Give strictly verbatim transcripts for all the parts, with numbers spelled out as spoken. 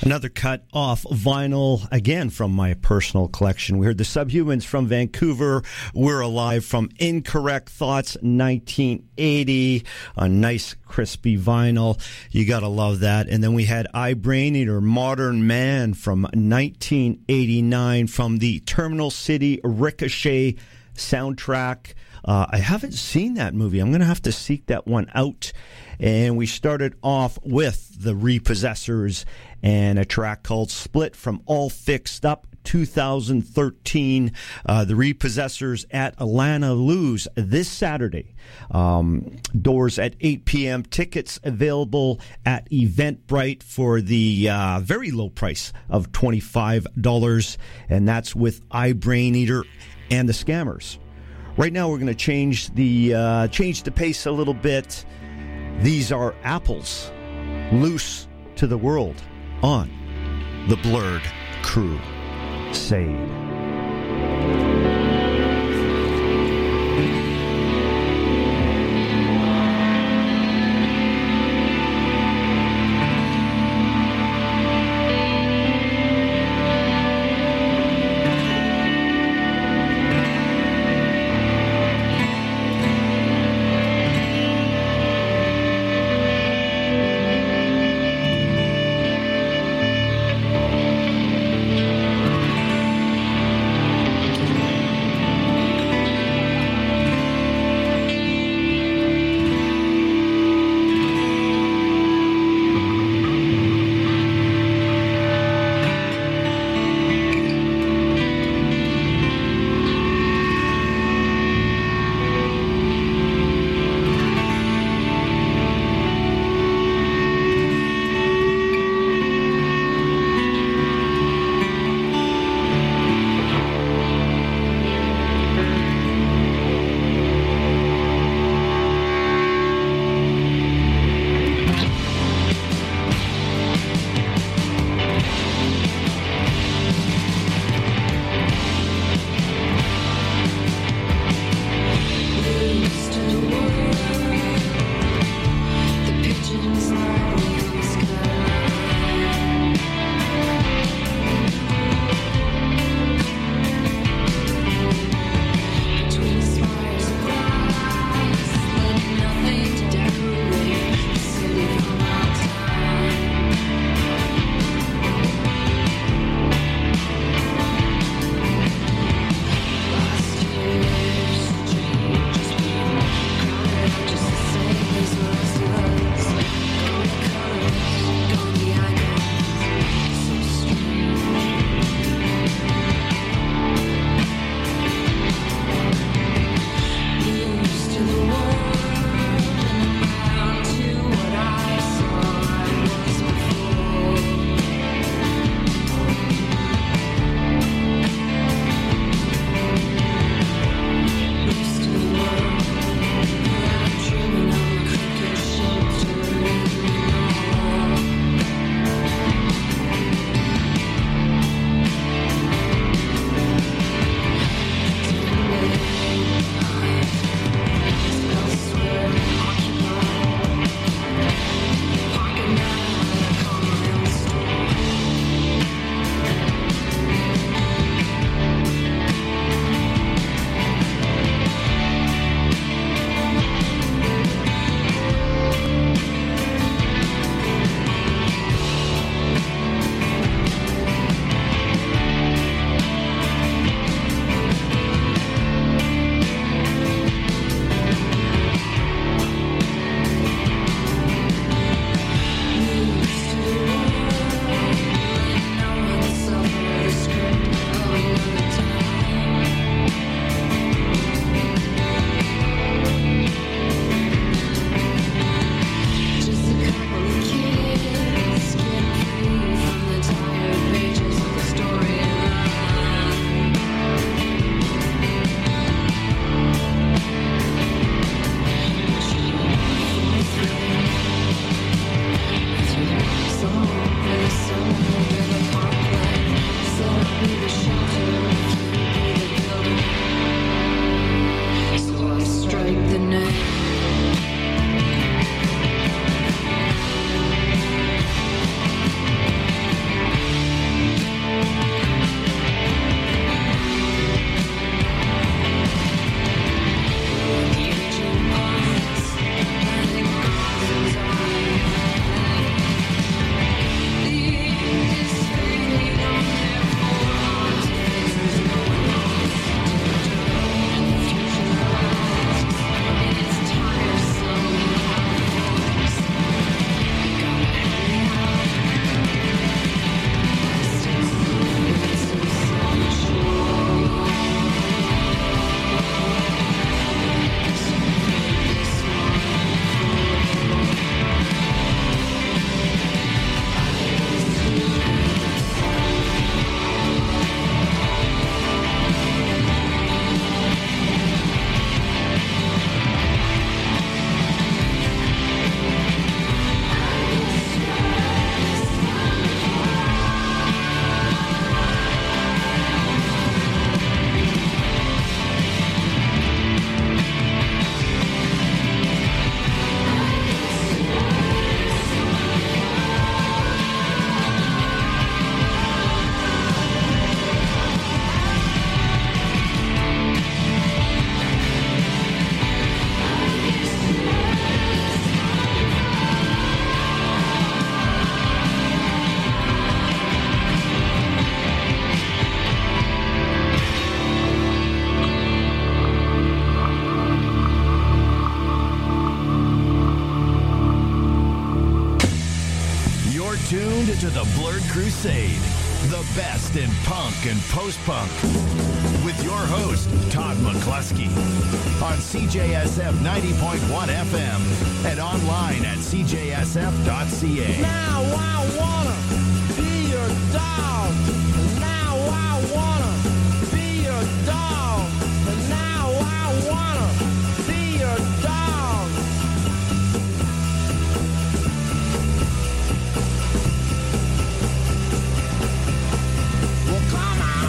Another cut off vinyl, again from my personal collection. We heard the Subhumans from Vancouver. We're Alive from Incorrect Thoughts, nineteen eighty. A nice, crispy vinyl. You gotta love that. And then we had I, Brain Eater, Modern Man from nineteen eighty-nine from the Terminal City Ricochet soundtrack. Uh, I haven't seen that movie. I'm going to have to seek that one out. And we started off with the Repossessors and a track called Split from All Fixed Up, two thousand thirteen. Uh, the Repossessors at Alana Lou's this Saturday. Um, doors at eight p.m. Tickets available at Eventbrite for the uh, very low price of twenty-five dollars. And that's with I, Brain Eater and the Scammers. Right now, we're going to change the uh, change the pace a little bit. These are Apples, Loose to the World on the Blurred Crusade. Thank the Blurred Crusade, the best in punk and post-punk. With your host, Todd McCluskey, on C J S F ninety point one F M and online at c j s f dot c a. Now I wanna be your dog. Now I wanna be your dog. And now I wanna be your dog. Well, come on.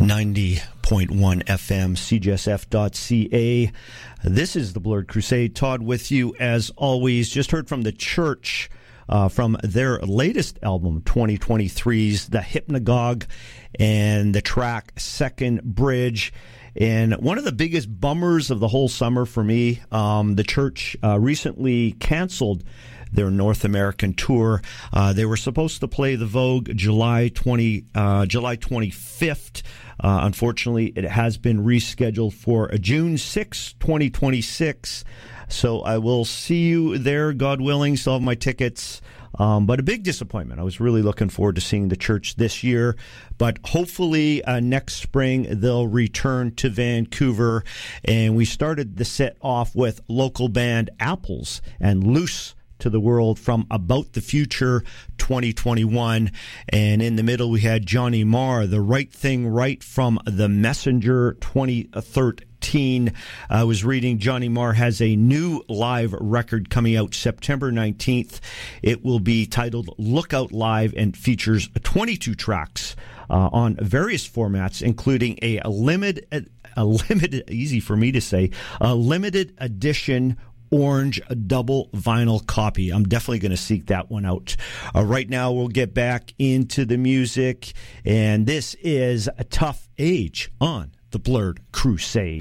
ninety point one F M, C J S F dot C A. This is the Blurred Crusade. Todd with you as always. Just heard from the Church uh, from their latest album, twenty twenty-three's The Hypnagogue, and the track Second Bridge. And one of the biggest bummers of the whole summer for me, um, the Church uh, recently canceled their North American tour. Uh, they were supposed to play the Vogue July twenty, uh, July twenty-fifth. Uh, unfortunately, it has been rescheduled for June sixth, twenty twenty-six. So I will see you there, God willing. Still have my tickets. Um, but a big disappointment. I was really looking forward to seeing the Church this year. But hopefully uh, next spring they'll return to Vancouver. And we started the set off with local band Apples and Loose to the World from About the Future twenty twenty-one. And in the middle we had Johnny Marr, The Right Thing Right from The Messenger twenty thirteen. I was reading Johnny Marr has a new live record coming out September nineteenth. It will be titled Lookout Live and features twenty-two tracks uh, on various formats, including a limited, a limited, easy for me to say, a limited edition orange double vinyl copy. I'm definitely going to seek that one out. Uh, right now, we'll get back into the music, and this is A Tough Age on the Blurred Crusade.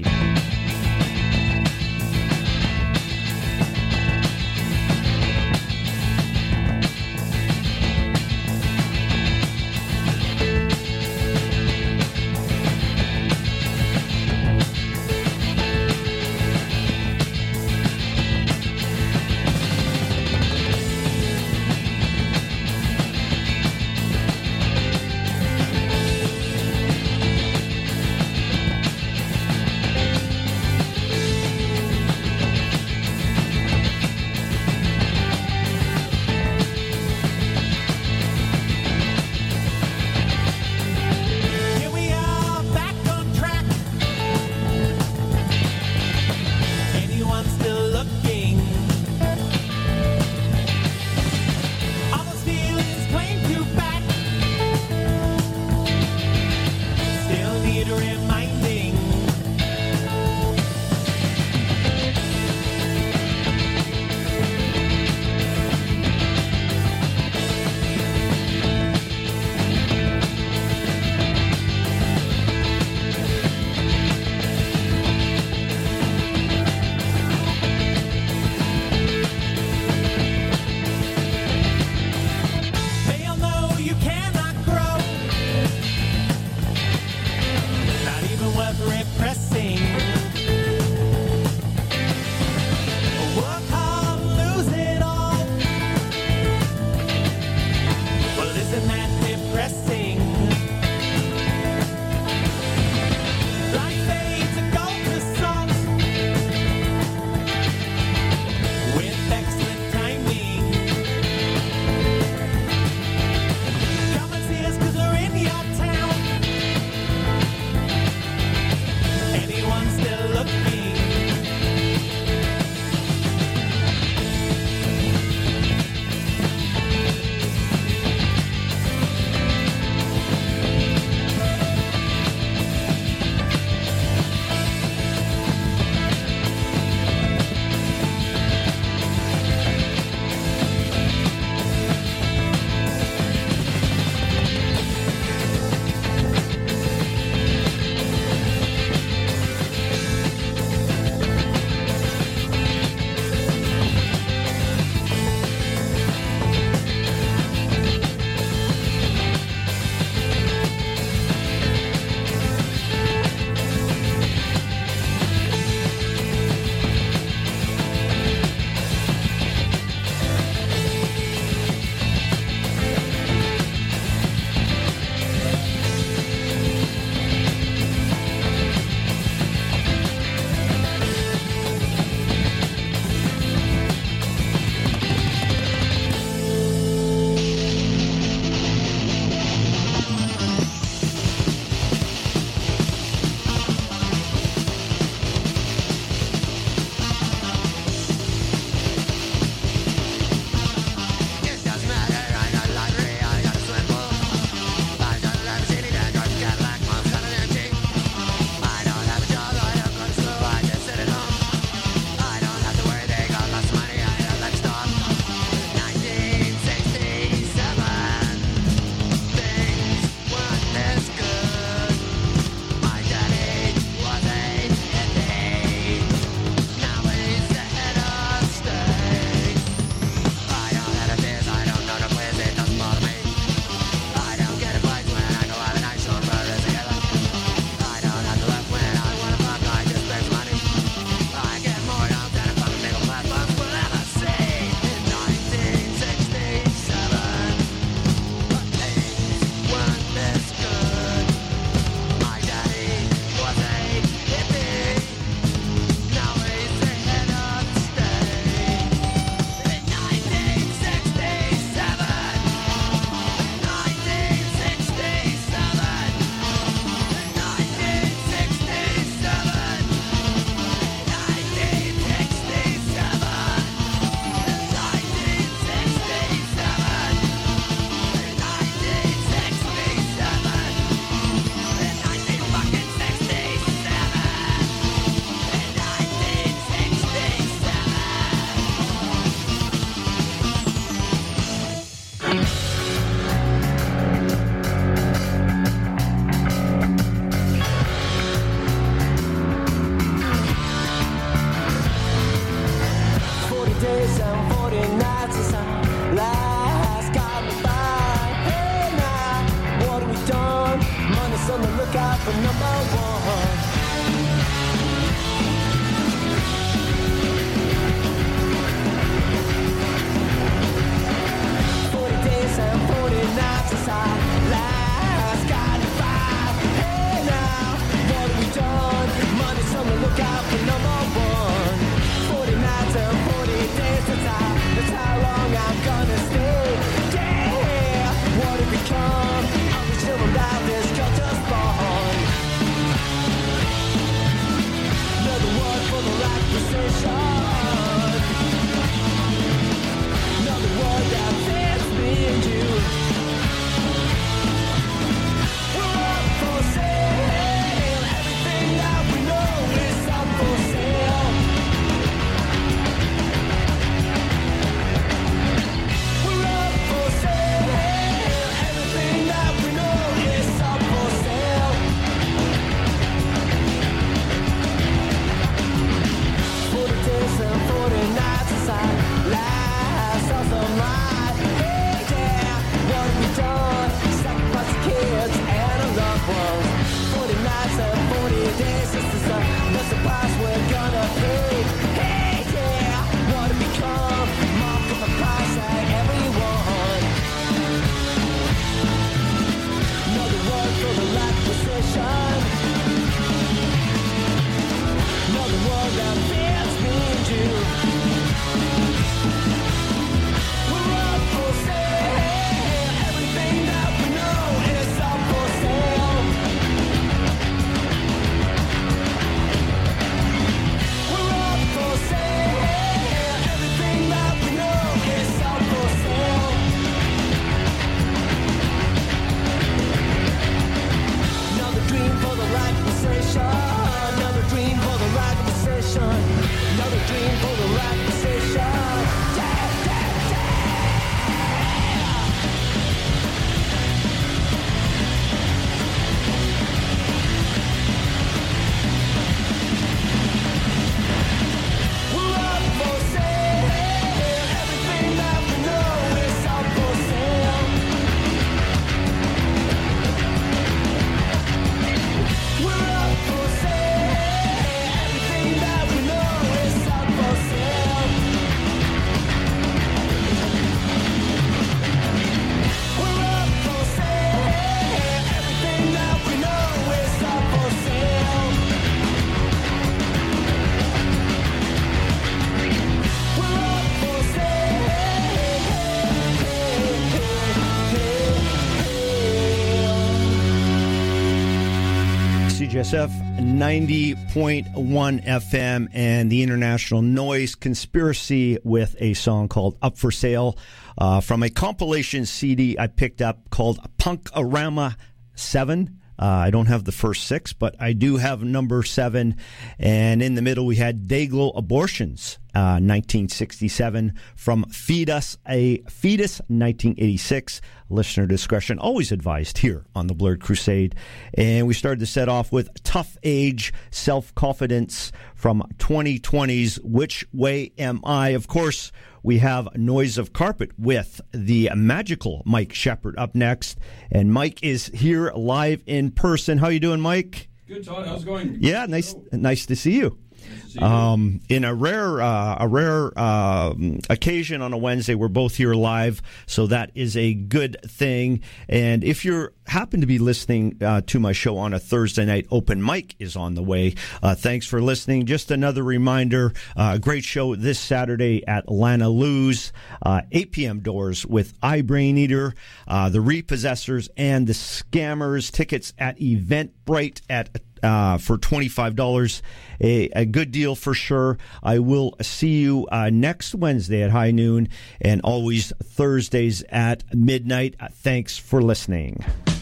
J S F ninety point one F M and the International Noise Conspiracy with a song called Up for Sale uh, from a compilation C D I picked up called Punk-A-Rama seven. Uh, I don't have the first six, but I do have number seven. And in the middle, we had Dayglow Abortions, uh, nineteen sixty-seven, from Fetus, a Fetus, nineteen eighty-six. Listener discretion always advised here on the Blurred Crusade. And we started the set off with Tough Age, Self-Confidence from twenty twenty's Which Way Am I? Of course, we have Noise of Carpet with the magical Mike Shepard up next. And Mike is here live in person. How you doing, Mike? Good, Todd. How's it going? Yeah, nice nice to see you. Nice to see you. Um, in a rare uh, a rare uh, occasion on a Wednesday, we're both here live, so that is a good thing. And if you happen to be listening uh, to my show on a Thursday night, Open Mic is on the way. Uh, thanks for listening. Just another reminder, uh, a great show this Saturday at Lana Lou's, uh, eight p.m. doors with iBrainEater, uh, the Repossessors, and the Scammers. Tickets at Eventbrite at Uh, for twenty-five dollars, a, a good deal for sure. I will see you uh, next Wednesday at high noon and always Thursdays at midnight. Uh, thanks for listening.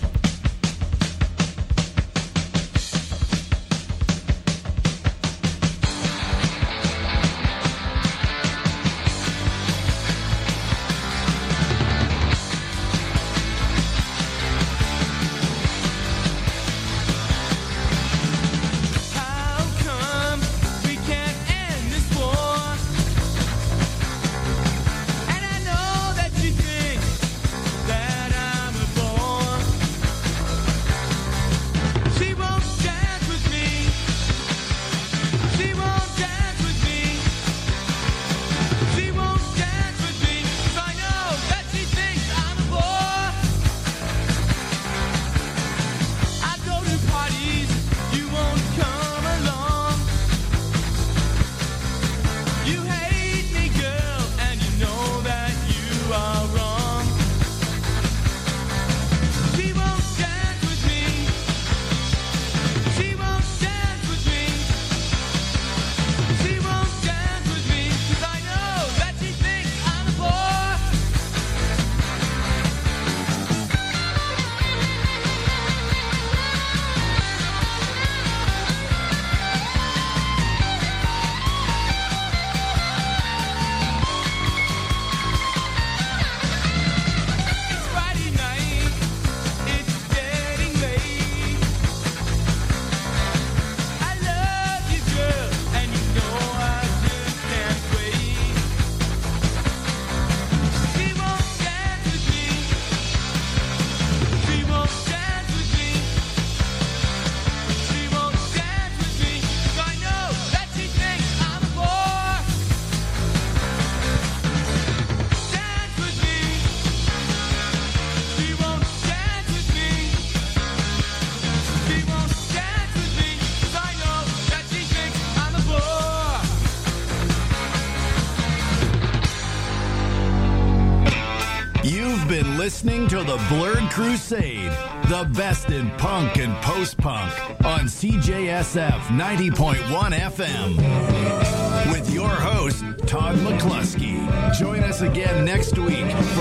Listening to the Blurred Crusade, the best in punk and post-punk on C J S F ninety point one F M. With your host, Todd McCluskey. Join us again next week